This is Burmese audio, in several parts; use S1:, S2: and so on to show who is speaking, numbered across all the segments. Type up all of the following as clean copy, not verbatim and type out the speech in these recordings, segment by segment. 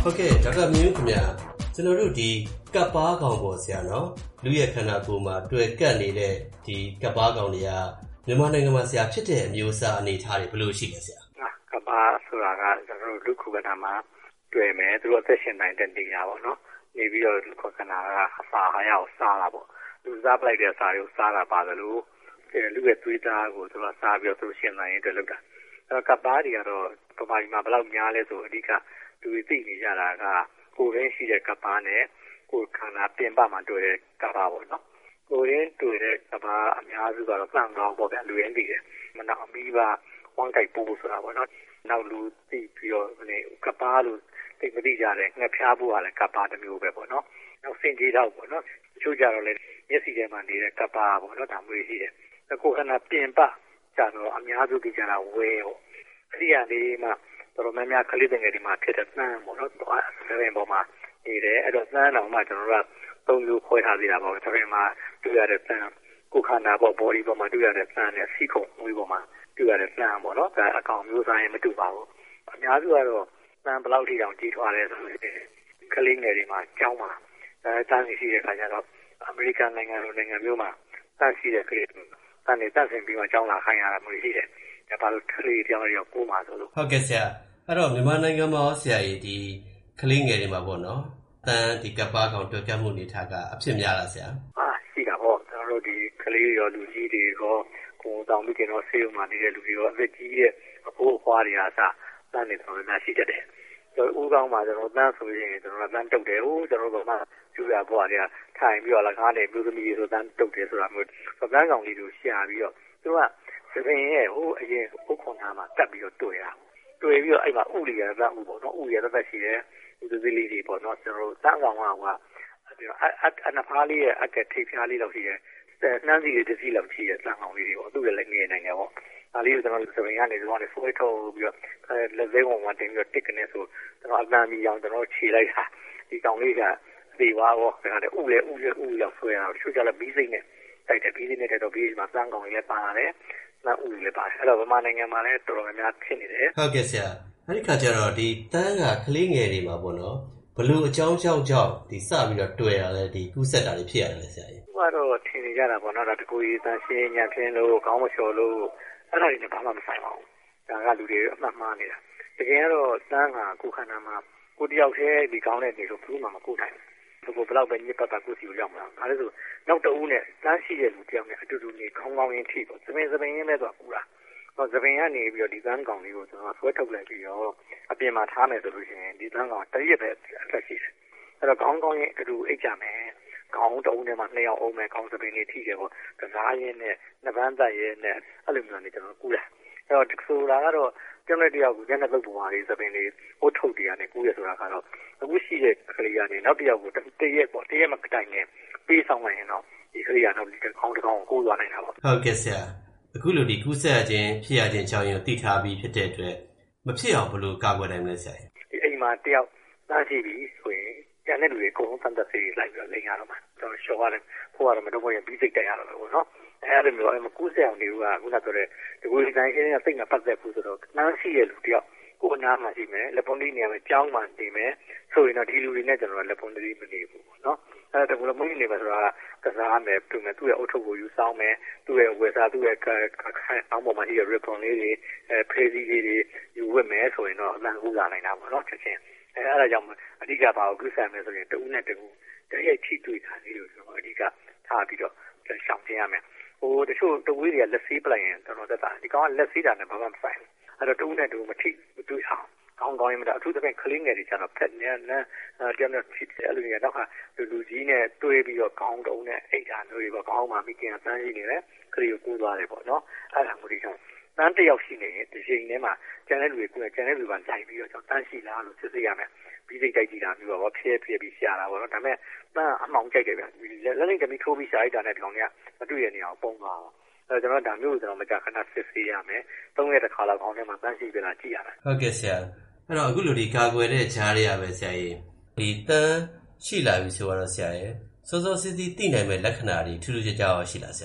S1: ဟုတ်ကဲ့ဒေါက်တာမြင့်ခင်ဗျာကျွန်တော်တို့ဒီကပ်ပါးကောင်ပေါ်ဆရာနော်လူရဲ့ခန္ဓာကိုယ်မှာတွေ့ကပ်နေတဲ့ဒီကပ်ပါးကောင်တွေကမြန်မာနိုင်ငံမှာဆရာဖြစ်တဲ့အမျိုးအစားအနေအထားတွေဘယ်လိုရှိလဲဆရာ
S2: ကပ်ပါးဆိုတာကကျွန်တော်တို့လူခုခန္ဓာမှာတွေ့မယ်သူတို့အသက်ရှင်နိုင်တဲ့နေရာပေါ့နော်နေပြီးတော့လူခုခန္ဓာကအစာအာဟာရကိုစားတာပေါ့လူစားပလိုက်တဲ့အစာတွေကိုစားတာပါတယ်လို့လူရဲ့သွေးသားကိုသူကစားပြီးတော့သူရှင်နိုင်တဲ့လုပ်တာကပ်ပါးတွေကတော့ပမာဒီမှာဘယ်လောက်များလဲဆိုအဓိကလူတွေသိနေကြတာကကိုယ်ရင်းရှိတဲ့ကပ်ပါးနဲ့ကိုယ်ခန္ဓာပြင်ပမှာတွေ့တဲ့ကပ်ပါးပေါ့နော်ကိုယ်ရင်းတွေ့တဲ့ကပ်ပါးအများစုကတော့ပန့်ကောင်းပေါ့ဗျလူရင်းသိတယ်မနောက်အမီးပါဝမ်းကိုက်ပိုးဆိုတာပေါ့နော်နောက်လူသိပြီးတော့ကပ်ပါးလို့သိမသိကြတဲ့ငှက်ဖျားဖို့ကလည်းကပ်ပါးတစ်မျိုးပဲပေါ့နော်နောက်စင်ကြီးတော့ပေါ့နော်တချို့ကြတော့လည်းမျက်စိထဲမှာနေတဲ့ကပ်ပါးပေါ့နော်ဒါမျိုးရှိတယ်ကိုယ်ခန္ဓာပြင်ပကြတော့အများစုသိကြတာဝဲပေါ့အစီအလေးမှာတော်များများကလေးငယ်တွေမှာဖြစ်တဲ့နှမ်းပေါ့နော်ဆယ်ရင်ပေါ်မှာနေတယ်အဲ့တော့နှမ်းတော်မှာကျွန်တော်တို့ကသုံးမျိုးခွဲထားသေးတာပေါ့ဆယ်ရင်မှာတွေ့ရတဲ့နှမ်းကိုယ်ခန္ဓာပေါ် body ပေါ်မှာတွေ့ရတဲ့နှမ်းနဲ့စီးခုံမွေးပေါ်မှာတွေ့ရတဲ့နှမ်းပေါ့နော်ဒါအကောင်မျိုးစားရင်မတူပါဘူးအများစုကတော့နှမ်းဘလောက်ထိတောင်ကြီးထွားတယ်ဆိုရင်ကလေးငယ်တွေမှာကြောင်းမှာတန်းစီရှိတဲ့ခါကျတော့အမေရိကန်နိုင်ငံလိုနိုင်ငံမျိုးမှာတန်းစီတဲ့ကလေးတန်းနေတန်းဆင်ပြီးမှကြောင်းလာခိုင်းရတာမျိုးရှိတယ်ဒါပါလို့ကလေးတရားတွေပို့မှာဆိုလို့
S1: ဟုတ်ကဲ့ဆရာအဲ့တော့မြန်မာနိုင်ငံမှာဆရာကြီးဒီကလေးငယ်တွေမှာပေါ့နော်တန်းဒီကပ်ပါးကောင်တွေ့ကပ်မှုနေထားကအဖြစ်များလားဆရာ
S2: ရှိတာပေါ့ကျွန်တော်တို့ဒီကလေးရောလူကြီးတွေရောကိုယ်တောင်ပြီးကျတော့ဆေးရုံမှာနေတဲ့လူတွေရောအသက်ကြီးတဲ့အဖိုးအဖွားတွေအားစတန်းနေတော်များများရှိတတ်တယ်ဦးကောင်းမှာကျွန်တော်တန်းဆိုရင်ကျွန်တော်တန်းတုတ်တယ်ကျွန်တော်တို့ကကျူရဘွားတွေကထိုင်ပြီးတော့လည်းကားနေမျိုးသမီးဆိုတန်းတုတ်တယ်ဆိုတာမျိုးတန်းကောင်လေးတို့ရှာပြီးတော့သူကသပင်ရဲ့အရင်ဥခွန်သားမှာတက်ပြီးတော့တွေ့တာတွေ့ပြီးတော့အဲ့မှာဥလီရတဲ့ဥပေါ့နော်ဥရတဲ့ရှိတယ်ဒီသလေးတွေပေါ့နော်ကျွန်တော်တို့တန်းကောင်ကအနဖားလေးရဲ့အကက်ထိပ်ဖျားလေးတော့ရှိတယ်နှမ်းစီတွေတစ်စီးလောက်ရှိတယ်တန်းကောင်လေးတွေပေါ့သူ့လည်းငယ်နိုင်တယ်ပေါ့ဒါလေးကိုကျွန်တော်သပင်ကနေဒီကောင်နဲ့ဆွဲထုတ်ပြီးတော့လက်သေးကောင်မှာတင်ပြီးတော့တစ်ကနေဆိုကျွန်တော်အပန်းမီအောင်ကျွန်တော်ခြေလိုက်တာဒီကောင်လေးကဒီဝါရောဒါနဲ့ဥရောက်ဆွဲရအောင်သူကလည်းဘီးစိတ်နဲ့တိုက်တယ်ဘီးစိတ်နဲ့တိုက်တော့ဘီးမှာတန်းကောင်လေးပါလာတယ်နောက်ဥလည်းပါတယ်အဲ့တော့ဗမာနိုင်ငံမှာလည်းတော်တော်များများဖြစ်နေတယ်
S1: ဟုတ်ကဲ့ဆရာအဲ့ဒီခါကျတော့ဒီတန်းကကလေးငယ်တွေမှာပေါ့နော်ဘလို့အကြောင်းကြောင့်ဒီစပြီးတော့တွေ့ရလဲဒီကူးဆက်တာတွေဖြစ်ရတယ်လေဆရာကြီး
S2: ကတော့ထင်နေကြတာပေါ့နော်ဒါတကူကြီးတန်းရှင်းညံပြင်းလို့ခေါင်းမလျှော်လို့အဲ့ဒါတွေနဲ့ဘာမှမဆိုင်ပါဘူးဒါကလူတွေအမှတ်မှားနေတာတကယ်တော့တန်းကကိုယ်ခန္ဓာမှာကိုတယောက်တည်းဒီကောင်းတဲ့နေလို့ဘူးမှမကိုနိုင်ဘူးဘယ်လောက်ပဲညစ်ပတ်ပတ်ကိုစီကိုရောက်မှာဒါလည်းဆိုနောက်တဦးနဲ့တန်းရှိတဲ့လူတယောက်နဲ့အတူတူနေခေါင်းကောင်းရင်းထိပေါ့စပင်ရင်းပဲတော့ပူတာသပင်ကနေပြီးတော့ဒီတန်းကောင်လေးကိုကျွန်တော်ဆွဲထုတ်လိုက်ပြီးတော့အပြင်မှာထားမယ်ဆိုလို့ရှိရင်ဒီတန်းကောင်တရက်ပဲအသက်ရှိတယ်အဲ့တော့ခေါင်းကောင်းရင်အတူအိတ်ကြမယ်ခေါင်းတုံးထဲမှာ2ယောက်အောင်မယ်ခေါင်းစပင်လေးထိတယ်ပေါ့ကစားရင်းနဲ့နှစ်ပန်းသက်ရင်းနဲ့အဲ့လိုမျိုးနေကျွန်တော်ကူးတယ်အဲ့တော့ဆိုတာကတော့ကျွန်တော်တယောက်ကိုညနေပုတ်ပေါ်လေးစပင်လေးဟိုထုတ်တရားနဲ့ကူးရဆိုတာကတော့အခုရှိတဲ့ကလေးကနေနောက်တယောက်ကိုတရက်မကတိုင်နဲ့ပေးဆောင်လိုက်ရင်တော့ဒီကလေးကနောက်ဒီခေါင်းတစ်ကောင်ကိုသွားနိုင်တာပေါ့
S1: ဟုတ်ကဲ့ဆရာအခုလိုဒီကူးဆက်ခြင်းဖြစ်ရခြင်းကြောင့်သိထားပြီးဖြစ်တဲ့အတွက်မဖြစ်အောင်ဘယ်လိုကာကွယ်နိုင်မလဲဆရာ
S2: ဒီအိမ်မှာတယောက်သားရှိပြီဆိုရင်ကျန်တဲ့လူတွေအကုန်လုံးသတ်သက်စေးလိုက်ပြီးတော့လိန်ရတော့မှာကျွန်တော်ရှော့ရတယ်ဖိုးရတယ်မတော့ဘယ်ပြီးစိတ်တက်ရတော့လို့ပေါ့နော်အဲ့လိုမျိုးကူးဆက်အောင်တွေကခုနဆိုတဲ့ဒီကိုဒီတိုင်းရှင်းကစိတ်နဲ့ပတ်သက်ဘူးဆိုတော့နားရှိရလူတယောက်ကိုအနားမှာရှိမယ်လက်ပွန်လေးနေရာမှာကြောင်းမှနေမယ်ဆိုရင်တော့ဒီလူတွေနဲ့ကျွန်တော်လက်ပွန်လေးမနေဘူးပေါ့နော်အဲ့ဒါကလည်းမွေးနေမှာဆိုတာကစားမယ်ပြုမယ်သူ့ရဲ့အုတ်ထုပ်ကိုယူဆောင်မယ်သူ့ရဲ့ဝယ်စားသူ့ရဲ့အောင်းပေါ်မှာရှိတဲ့ ribbon လေးတွေဖေးစည်းလေးတွေယူဝတ်မယ်ဆိုရင်တော့အမှန်ကူးလာနိုင်တာပေါ့နော်ချက်ချင်းအဲ့ဒါကြောင့်အဓိကဘာကိုကူးဆက်မယ်ဆိုရင်တဦးနဲ့တဦးတရက်ထိတွေ့တာလေးကိုကျွန်တော်အဓိကထားပြီးတော့ရှောင်ကျဉ်ရမယ်တချို့တဝေးတွေကလက်ဆေးပလိုက်ရင်တော်တော်သက်သာဒီကောင်ကလက်ဆေးတာနဲ့ဘာမှမဆိုင်ဘူးအဲ့တော့တဦးနဲ့တဦးမထိမတွေ့အောင်ကောင်းရင်မတာအထူးသဖြင့်ကလေးငယ်တွေကျတော့ဖက်နေနဲ့တယောက်နဲ့ဖြစ်တယ်အဲ့လိုမျိုးတော့လူကြီးနဲ့တွေးပြီးတော့ကောင်းတုံးနဲ့အိတ်ဓာမျိုးတွေပေါ့ကောင်းမှမိခင်ကတန်းရှိနေတယ်ခရီးကိုကူးသွားတယ်ပေါ့နော်အဲ့ဒါမျိုးတွေကြောင့်တန်းတယောက်ရှိနေရင်ဒီချိန်ထဲမှာကျန်တဲ့လူတွေကကျန်တဲ့လူကလိုက်ပြီးတော့ကျွန်တော်တန်းရှိလားလို့စစ်ဆေးရမယ်ပြီးစိတ်ကြိုက်ကြည့်တာမျိုးပေါ့ဖြဲပြီးရှာတာပေါ့နော်ဒါပေမဲ့တန်းအမှောင်ကြိုက်တယ်ဗျလက်လိမ့်တမီထိုးပြီးရှာလိုက်တာနဲ့ဒီကောင်ကမတွေ့ရနေအောင်ပုံသွားအောင်ကျွန်တော်ဒါမျိုးကိုကျွန်တော်မကြခဏစစ်ဆေးရမယ်3ရက်တစ်ခါလောက်ခေါင်းထဲမှာတန်းရှိပြန်လာကြည့်ရမယ်
S1: ဟုတ်ကဲ့ဆရာအဲ့တော့အခုလိုဒီကာကွယ်တဲ့ဂျားတွေကပဲဆရာကြီးဒီတန်းရှိလာပြီဆိုတော့ဆရာရဲ့စောစောစီးစီးသိနိုင်မဲ့လက္ခဏာတွေထူးထူးခြားခြားရှိလားဆရာ
S2: တကယ်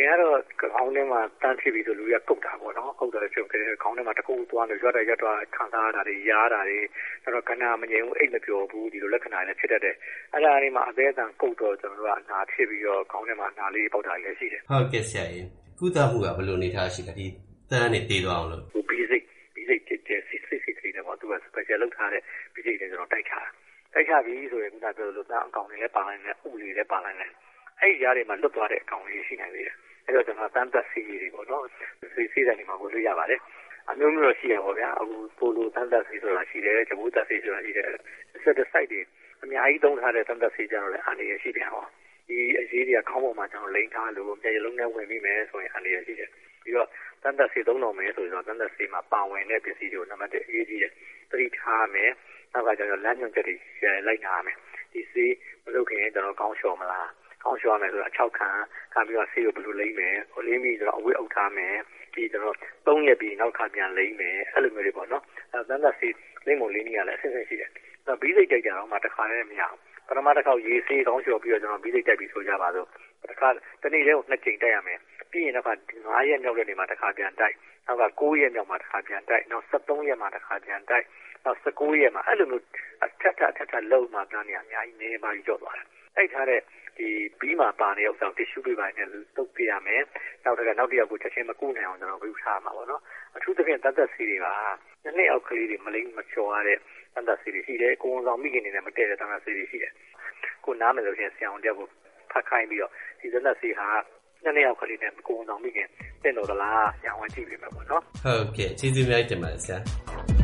S2: ကတော့ခေါင်းထဲမှာတန်းဖြစ်ပြီးဆိုလူရကုတ်တာပေါ့နော်ကုတ်တယ်ဆိုတော့ခေါင်းထဲမှာတစ်ခုသွားနေရွတ်တော့ခံစားတာတွေရားတာတွေတော့ခဏမငြိမ်ဘူးအိတ်မပြောဘူးဒီလိုလက္ခဏာတွေဖြစ်တတ်တယ်အဲ့ဒါလေးမှာအသေးအံကုတ်တော့ကျွန်တော်တို့ကအနာဖြစ်ပြီးတော့ခေါင်းထဲမှာအနာလေးပေါက်တာလည်းရှိတယ်
S1: ဟုတ်ကဲ့ဆရာကြီးကုသမှုကဘယ်လိုအနေထားရှိလဲဒီတန်းနေတည်သွားအောင်လို့
S2: ဘီစိတ်စစ်ကလေးတော့သူက special လုပ်ထားတဲ့ဘီစိတ်တွေကျွန်တော်တိုက်ချပြီးဆိုရင်ခုနပြောလို့သားအကောင်တွေလည်းပါလိုက်တယ်ဥတွေလည်းပါလိုက်တယ်အဲ့ဒီຢာတွေမှာလွတ်သွားတဲ့အကောင်လေးရှိနိုင်သေးတယ်အဲ့တော့ကျွန်တော်တန်းသက်စီတွေပေါ့နော်စီတဲ့နေမှာကိုတွေ့ရပါတယ်အမျိုးမျိုးရှိရပါဗျာအခုပိုလိုတန်းသက်စီဆိုတာရှိတယ်ဂျပူးသက်စီဆိုတာရှိတယ်ဆက်တဲ့ site တွေအများကြီးသုံးထားတဲ့တန်းသက်စီကျတော့လည်းအနေရရှိတယ်ဟောဒီအရေးတွေကခေါင်းပေါ်မှာကျွန်တော်လိမ့်ထားလို့မျက်ရလုံးနဲ့ဝင်ပြီးမယ်ဆိုရင်အနေရရှိတယ်ပြီးတော့တန်းသက်စီသုံးတော်မယ်ဆိုရင်တော့တန်းသက်စီမှာပါဝင်တဲ့ပစ္စည်းတွေကိုနံပါတ်1အရေးကြီးတယ်သတိထားမယ်နောက်ကကျွန်တော်လမ်းညွှန်ချက်တွေလိုက်နာရမယ်ဒီစီမလုပ်ခင်ကျွန်တော်ကောင်းလျှော်မလားကောင်းလျှော်ရမယ်ဆိုတာ6ခံပြီးတော့ဆေးကိုဘယ်လိုလိမ့်မယ်လိမ့်ပြီးတော့အဝတ်အုပ်ထားမယ်ပြီးကျွန်တော်3ရက်ပြီးနောက်ခါပြန်လိမ့်မယ်အဲ့လိုမျိုးတွေပေါ့နော်အဲ့တန်းသက်စီလိမ့်မလိမ့်နေရလဲအဆင့်ဆင့်ရှိတယ်ဘီးစိတ်တိုက်ကြတော့မှတစ်ခါနဲ့မရဘူးပထမတစ်ခါရေဆေးကောင်းလျှော်ပြီးတော့ကျွန်တော်ဘီးစိတ်တိုက်ပြီးဆိုကြပါစို့တစ်ခါတနေ့တည်းကို2ကြိမ်တိုက်ရမယ်ပြီးရင်တော့9ရက်မြောက်တဲ့နေ့မှာတစ်ခါပြန်တိုက်နောက်က9ရက်မြောက်မှာတစ်ခါပြန်တိုက်နောက်73ရက်မှာတစ်ခါပြန်တိုက်နောက်19ရက်မှာအဲ့လိုမျိုးထပ်လုံးမှပြန်နေအများကြီးနေပါပြီးကြော့သွားတယ်အဲ့ထားတဲ့ဒီဘီးမှာပါနေတဲ့ဥစ္စာကို tissue paper နဲ့တုပ်ပြရမယ်နောက်တစ်ယောက်ကိုချက်ချင်းမကူးနိုင်အောင်ကျွန်တော်ပြုထားမှာပေါ့နော်အထူးသဖြင့်တတ်သက်စီတွေကနှစ်အောက်ကလေးတွေမလိမ့်မချော်ရတဲ့တတ်သက်စီတွေရှိတယ်ကိုယ်ဆောင်မိခင်နေနဲ့မတည့်တဲ့တတ်သက်စီတွေရှိတယ်ကိုနားမယ်ဆိုရင်ဆရာဝန်တယောက်ကိုဖတ်ခိုင်းပြီးတော့ဒီတတ်သက်စီဟာနှစ်ယောက်ကလေးနဲ့ကိုယ်ဆောင်မိခင်တင့်တော်သလားဆရာဝန်ကြည့်ပေးမယ်ပေါ့နော်
S1: ဟုတ်ကဲ့ကျေးဇူးများတင်ပါတယ်ဆရာ